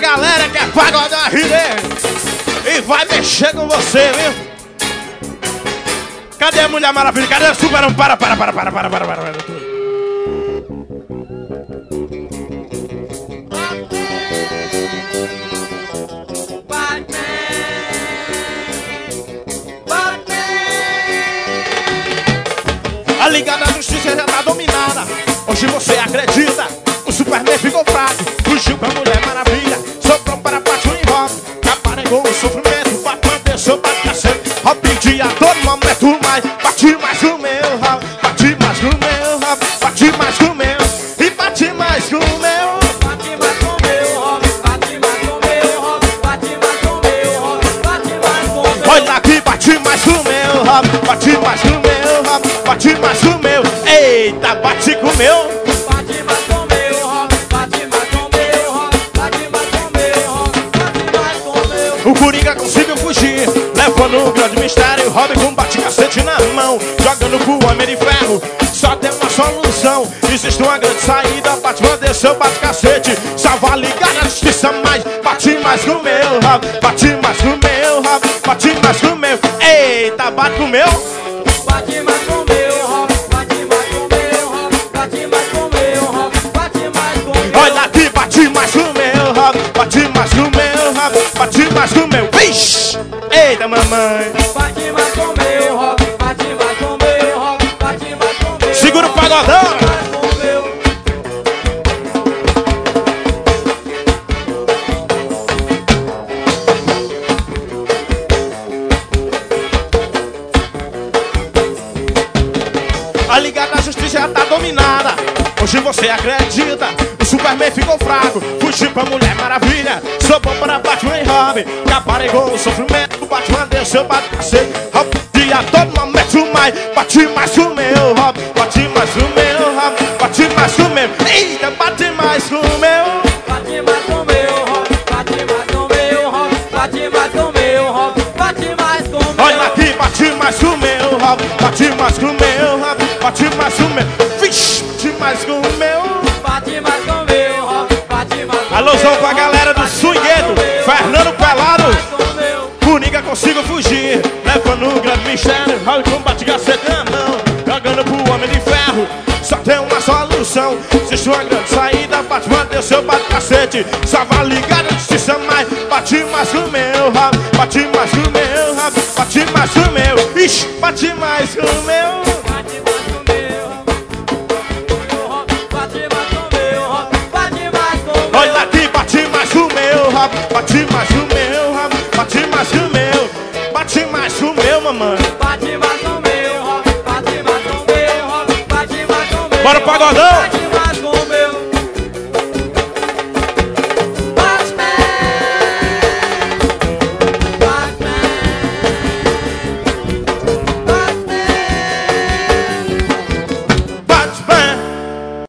galera que é pagodão RD e vai mexer com você, viu? Cadê a Mulher Maravilha? Cadê a Superman? Para. A Liga da Justiça já tá dominada. Hoje você acredita, o Superman ficou fraco. Fugiu pra Mulher Maravilha, soprou para Batman e Robin. Aparegou o sofrimento, Batman desceu, bate cacete. Robin dia todo momento mais. Bate mais no meu, Robin. Bate mais no meu, Robin. Bate mais no meu. E bate mais no meu. Bate mais no meu, Robin. Bate mais no meu, Robin. Bate mais no meu, Robin. Bate mais no meu. Olha aqui, bate mais no meu, Robin. Bate mais no meu, Robin. Bate mais no meu. Eita, bate com o meu. Bate mais no meu, Robin. Bate mais no meu, Robin. Bate mais no meu, Robin. Bate mais no meu. O Coringa conseguiu fugir, levando o grande mistério. Robin com bate-cacete na mão, jogando pro Homem de Ferro. Só tem uma solução, existe uma grande saída. Batman desceu, bate-cacete, salva a Liga da Justiça. Mais, bate mais no meu, Robin. Bate mais no meu, Robin. Bate mais no meu. Eita, bate com o meu. Bate mais no meu, Robin. Bate mais no meu, Robin. Bate mais no meu, Robin. Bate mais no meu. Olha aqui, bate mais no meu, Robin. Bate mais no meu, Robin. Bate mais no meu. Vixe! Eita, mamãe. Bate mais no meu, Robin. Bate mais no meu, Robin. Bate mais no meu. Segura o pagodão. Bate mais no meu. A Liga da Justiça já tá dominada. Hoje você acredita, o Superman ficou fraco. Fugiu pra Mulher Maravilha, sobrou para Batman e Robin. Que aparegou o sofrimento, o Batman desceu, bate cacete. Robin dia todo momento mais. Bate mais no meu, Robin. Bate mais no meu, Robin. Bate mais no meu. Eita, bate mais no meu. Bate mais no meu, Robin. Bate mais no meu, Robin. Bate mais no meu, Robin. Bate mais no meu. Olha aqui, bate mais no meu, Robin. Bate mais no meu, Robin. Bate mais no meu. Vixe, bate mais no meu. Bate mais no meu, Robin. Bate mais no meu. Alôzão pra galera do swingueiro, Fernando Pelado. Bate mais no meu. Coringa consigo fugir, levando um grande mistério. Robin com bate-cacete na mão, jogando pro Homem de Ferro. Só tem uma solução, existe uma grande saída. Batman desceu, bate-cacete, salva a Liga da Justiça. Mais, bate mais no meu, Robin. Bate mais no meu, Robin. Bate mais no meu. Ixi, bate mais no meu. Bate mais no meu, Robin. Bate mais no meu, Robin. Bate mais no meu. Olha aqui, bate mais no meu, Robin. Bate mais no meu, Robin. Bate mais no meu. Bate mais no meu, mamãe. Bate mais no meu, Robin. Bate mais no meu, Robin. Bate mais no meu. Bora, pagodão!